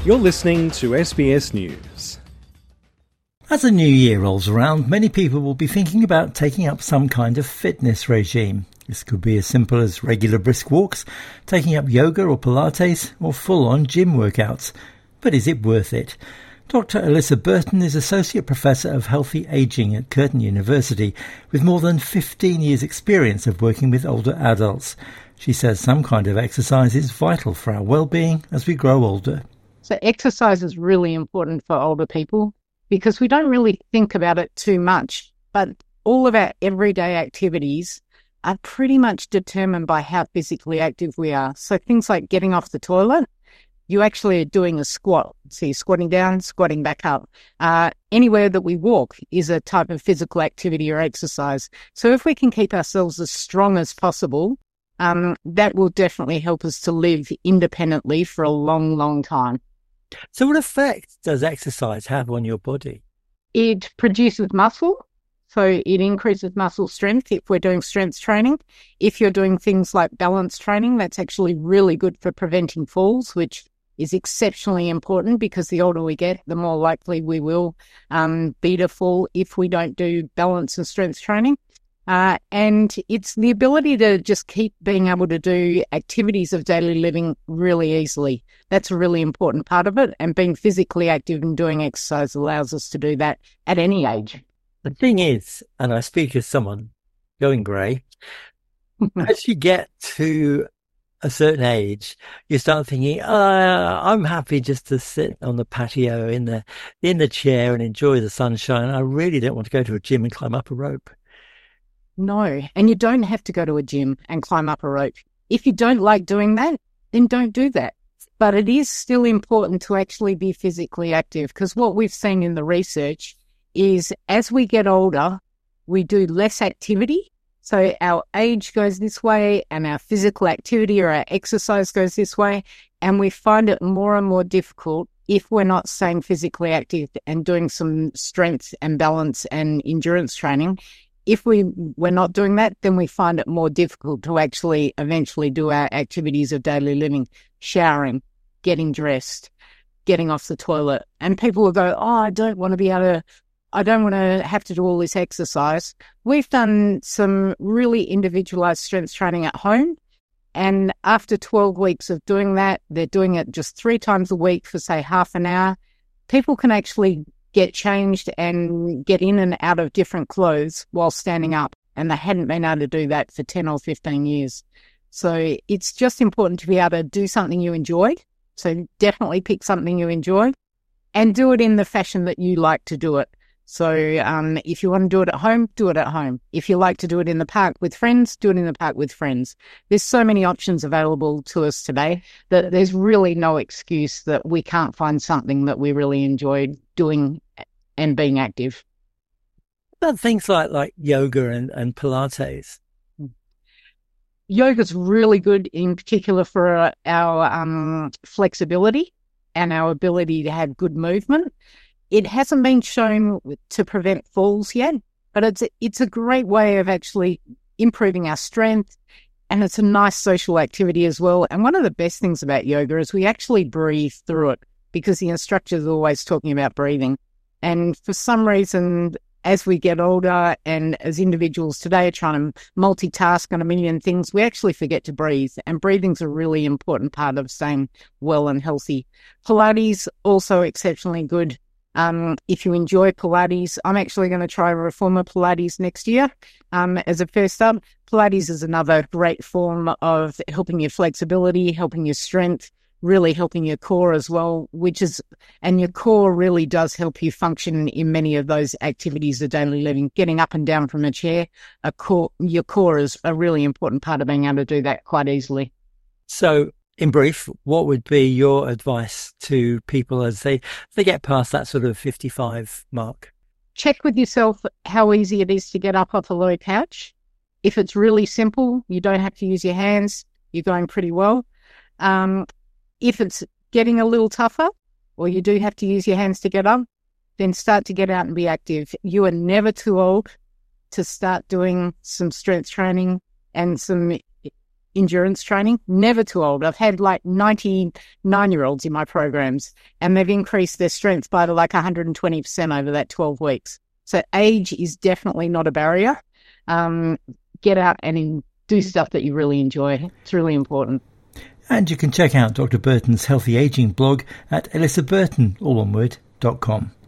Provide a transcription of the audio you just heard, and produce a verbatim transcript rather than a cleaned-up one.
You're listening to S B S News. As the new year rolls around, many people will be thinking about taking up some kind of fitness regime. This could be as simple as regular brisk walks, taking up yoga or Pilates, or full-on gym workouts. But is it worth it? Doctor Alyssa Burton is Associate Professor of Healthy Aging at Curtin University, with more than fifteen years' experience of working with older adults. She says some kind of exercise is vital for our well-being as we grow older. So exercise is really important for older people because we don't really think about it too much, but all of our everyday activities are pretty much determined by how physically active we are. So things like getting off the toilet, you actually are doing a squat. So you're squatting down, squatting back up. Uh, anywhere that we walk is a type of physical activity or exercise. So if we can keep ourselves as strong as possible, um, that will definitely help us to live independently for a long, long time. So what effect does exercise have on your body? It produces muscle. So it increases muscle strength if we're doing strength training. If you're doing things like balance training, that's actually really good for preventing falls, which is exceptionally important because the older we get, the more likely we will um, be to fall if we don't do balance and strength training. Uh, and it's the ability to just keep being able to do activities of daily living really easily. That's a really important part of it. And being physically active and doing exercise allows us to do that at any age. The thing is, and I speak as someone going grey, as you get to a certain age, you start thinking, uh, I'm happy just to sit on the patio in the in the chair and enjoy the sunshine. I really don't want to go to a gym and climb up a rope. No, and you don't have to go to a gym and climb up a rope. If you don't like doing that, then don't do that. But it is still important to actually be physically active because what we've seen in the research is as we get older, we do less activity. So our age goes this way and our physical activity or our exercise goes this way. And we find it more and more difficult if we're not staying physically active and doing some strength and balance and endurance training. If we, we're not doing that, then we find it more difficult to actually eventually do our activities of daily living, showering, getting dressed, getting off the toilet. And people will go, oh, I don't want to be able to I don't want to have to do all this exercise. We've done some really individualized strength training at home. And after twelve weeks of doing that, they're doing it just three times a week for, say, half an hour. People can actually get changed and get in and out of different clothes while standing up. And they hadn't been able to do that for ten or fifteen years. So it's just important to be able to do something you enjoy. So definitely pick something you enjoy and do it in the fashion that you like to do it. So um, if you want to do it at home, do it at home. If you like to do it in the park with friends, do it in the park with friends. There's so many options available to us today that there's really no excuse that we can't find something that we really enjoy doing and being active. About things like, like yoga and, and Pilates. Yoga's really good in particular for our um, flexibility and our ability to have good movement. It hasn't been shown to prevent falls yet, but it's a, it's a great way of actually improving our strength, and it's a nice social activity as well. And one of the best things about yoga is we actually breathe through it because the instructor is always talking about breathing. And for some reason, as we get older and as individuals today are trying to multitask on a million things, we actually forget to breathe. And breathing's a really important part of staying well and healthy. Pilates, also exceptionally good. Um, if you enjoy Pilates, I'm actually going to try Reformer Pilates next year um, as a first up. Pilates is another great form of helping your flexibility, helping your strength, really helping your core as well, which is, and your core really does help you function in many of those activities of daily living. Getting up and down from a chair, a core, your core is a really important part of being able to do that quite easily. So, in brief, what would be your advice to people as they, they get past that sort of fifty-five mark? Check with yourself how easy it is to get up off a low couch. If it's really simple, you don't have to use your hands, you're going pretty well. Um, if it's getting a little tougher, or you do have to use your hands to get up, then start to get out and be active. You are never too old to start doing some strength training and some endurance training, never too old. I've had like ninety-nine-year-olds in my programs, and they've increased their strength by like one hundred twenty percent over that twelve weeks. So age is definitely not a barrier. Um, get out and in, do stuff that you really enjoy. It's really important. And you can check out Doctor Burton's Healthy Aging blog at elissa burton, all one word, dot com.